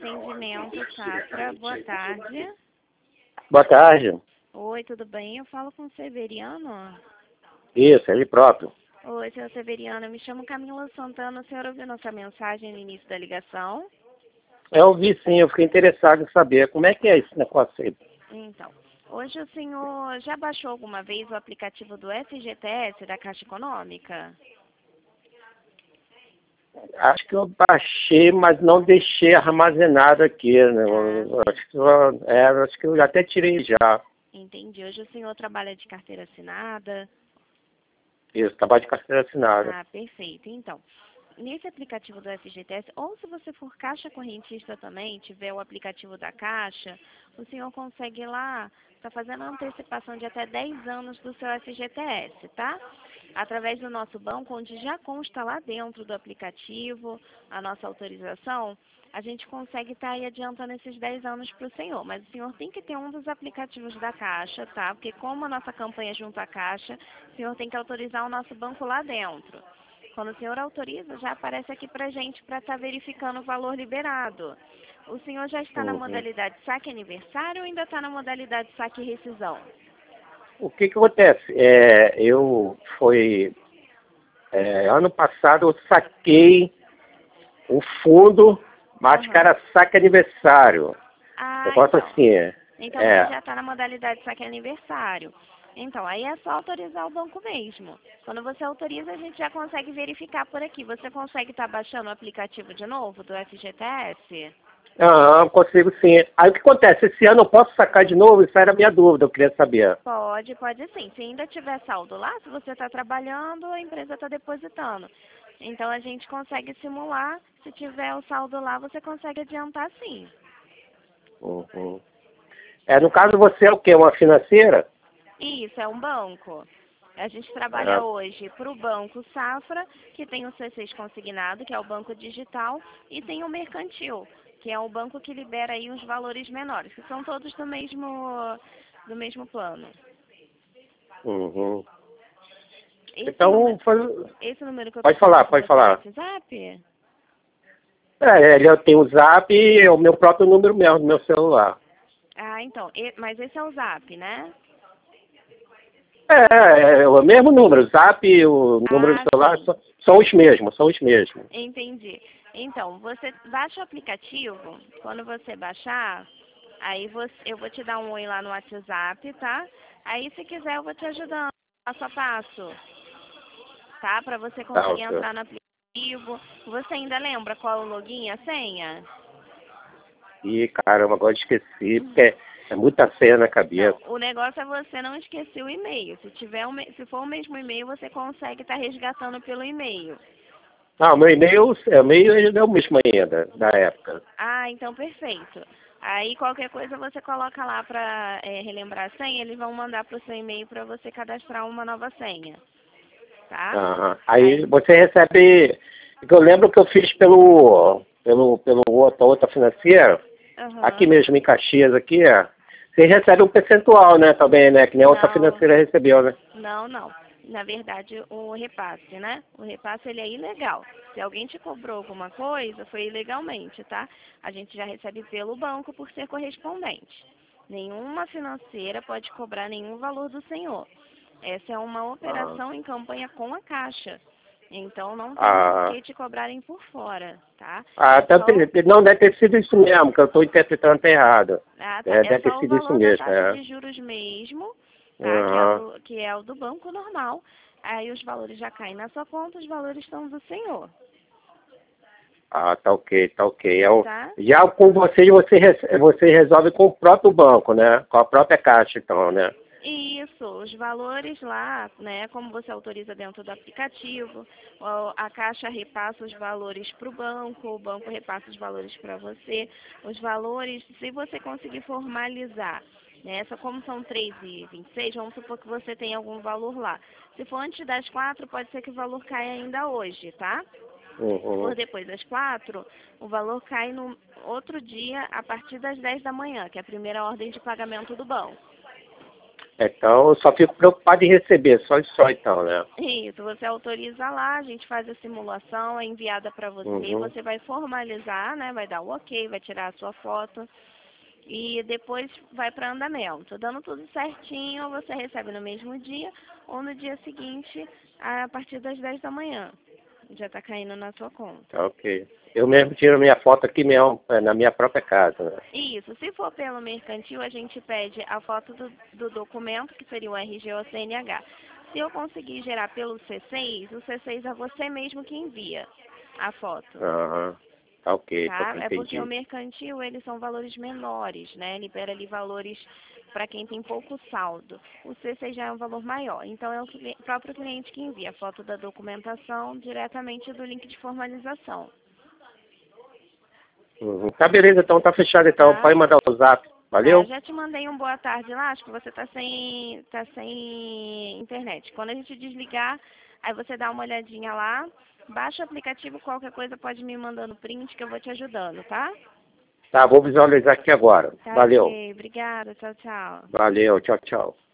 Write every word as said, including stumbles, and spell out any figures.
Atendimento Safra, boa tarde. Boa tarde. Oi, tudo bem? Eu falo com o Severiano. Isso, ele próprio. Oi, senhor Severiano, eu me chamo Camila Santana. O senhor ouviu nossa mensagem no início da ligação? Eu ouvi sim, eu fiquei interessado em saber como é que é esse negócio aí. Então, hoje o senhor já baixou alguma vez o aplicativo do F G T S da Caixa Econômica? Acho que eu baixei, mas não deixei armazenado aqui, né? Eu, Ah, acho, que eu, é, acho que eu já até tirei já. entendi. Hoje o senhor trabalha de carteira assinada? Isso, trabalho de carteira assinada. Ah, perfeito. Então, nesse aplicativo do F G T S, ou se você for caixa correntista também, tiver o aplicativo da Caixa, o senhor consegue ir lá, está fazendo a antecipação de até dez anos do seu F G T S, tá? Através do nosso banco, onde já consta lá dentro do aplicativo a nossa autorização, a gente consegue estar aí adiantando esses dez anos para o senhor. Mas o senhor tem que ter um dos aplicativos da Caixa, tá? Porque como a nossa campanha é junto à Caixa, o senhor tem que autorizar o nosso banco lá dentro. Quando o senhor autoriza, já aparece aqui para a gente para estar verificando o valor liberado. O senhor já está na Uhum. modalidade saque aniversário ou ainda está na modalidade saque rescisão? O que que acontece? É, eu foi é, ano passado eu saquei o fundo, mas que Aham. era saque aniversário. Ah, Negócio então. assim, é. Então você É. já está na modalidade saque aniversário. Então, aí é só autorizar o banco mesmo. Quando você autoriza, a gente já consegue verificar por aqui. Você consegue estar baixando o aplicativo de novo do F G T S? Aham, consigo sim. Aí o que acontece? Esse ano eu posso sacar de novo? Isso era a minha dúvida, eu queria saber. Pode, pode sim. Se ainda tiver saldo lá, se você está trabalhando, a empresa está depositando. Então a gente consegue simular. Se tiver o saldo lá, você consegue adiantar sim. Uhum. É, no caso você é o quê? Uma financeira? Isso, é um banco. A gente trabalha Ah, hoje para o Banco Safra, que tem o C seis consignado, que é o banco digital, e tem o mercantil, que é o banco que libera aí uns valores menores, que são todos do mesmo, do mesmo plano. uhum. Esse Então, número, foi- esse número que eu estou pode falar, falando com pode você é o falar. WhatsApp? É, ele- eu tenho o Zap e é o meu próprio número mesmo, do meu celular. Ah, então, e- mas esse é o Zap, né? É, é, é o mesmo número, o Zap e o número do Ah, celular sim. são, são os mesmos, são os mesmos. Entendi. Então, você baixa o aplicativo, quando você baixar, aí você, eu vou te dar um oi lá no WhatsApp, tá? Aí, se quiser, eu vou te ajudando, passo a passo, tá? Para você Tá, conseguir ok. entrar no aplicativo. Você ainda lembra qual é o login e a senha? Ih, caramba, agora esqueci, porque é, é muita senha na Não, cabeça. o negócio é você não esquecer o e-mail. Se tiver um, se for o mesmo e-mail, você consegue estar resgatando pelo e-mail. Ah, o meu e-mail, o e-mail ainda é o mesmo ainda, da época. Ah, então perfeito. Aí qualquer coisa você coloca lá para é, relembrar a senha, eles vão mandar para o seu e-mail para você cadastrar uma nova senha, tá? Aham. Aí Aí, você recebe, eu lembro que eu fiz pelo, pelo, pelo outra, outra financeira, aqui aham. mesmo em Caxias, aqui, é, você recebe um percentual, né, também, né, que nem a outra Não, financeira recebeu, né? não, não. Na verdade, o repasse, né? O repasse ele é ilegal. Se alguém te cobrou alguma coisa, foi ilegalmente, tá? A gente já recebe pelo banco por ser correspondente. Nenhuma financeira pode cobrar nenhum valor do senhor. Essa é uma Ah, operação em campanha com a Caixa. Então não tem por ah, que te cobrarem por fora, tá? ah, É tá- só, não deve ter sido isso mesmo, que eu estou interpretando errado. ah, tá. É, É deve ter só o sido isso valor da mesmo, taxa é. de juros mesmo, tá? Que é, Aham. do, que é o do banco normal. Aí os valores já caem na sua conta, os valores estão do senhor, Ah, tá ok, tá ok. É o- tá? já com vocês, você, res- você resolve com o próprio banco, né? Com a própria caixa, então, né? Isso, os valores lá, né, como você autoriza dentro do aplicativo, o- a Caixa repassa os valores para o banco, o banco repassa os valores para você. Os valores, se você conseguir formalizar, né, só como são três e vinte e seis, vamos supor que você tem algum valor lá. Se for antes das quatro, pode ser que o valor caia ainda hoje, tá? Se for Uhum. depois das quatro, o valor cai no outro dia a partir das dez da manhã, que é a primeira ordem de pagamento do banco. Então, eu só fico preocupado em receber, só e só então, né? Isso, você autoriza lá, a gente faz a simulação, é enviada para você, Uhum. você vai formalizar, né? Vai dar o ok, vai tirar a sua foto e depois vai para andamento. Dando tudo certinho, você recebe no mesmo dia ou no dia seguinte, a partir das dez da manhã. Já está caindo na sua conta. Tá ok. Eu mesmo tiro a minha foto aqui mesmo, é, na minha própria casa, né? Isso, se for pelo mercantil, a gente pede a foto do, do documento, que seria o R G ou C N H. Se eu conseguir gerar pelo C seis, o C seis é você mesmo que envia a foto. Aham. Tá ok, tá Tá? ok, É porque o entendi. mercantil, eles são valores menores, né? Libera ali valores para quem tem pouco saldo. O C seis já é um valor maior. Então, é o cli- próprio cliente que envia a foto da documentação diretamente do link de formalização. Uhum. Tá beleza, então tá fechado então. Tá? Pode mandar o zap. Tá, Valeu? já te mandei um boa tarde lá, acho que você tá sem, tá sem internet. Quando a gente desligar, aí você dá uma olhadinha lá, baixa o aplicativo, qualquer coisa pode me mandando print que eu vou te ajudando, tá? Tá, vou visualizar aqui agora. Tá Valeu. ok, obrigada, tchau, tchau. Valeu, tchau, tchau.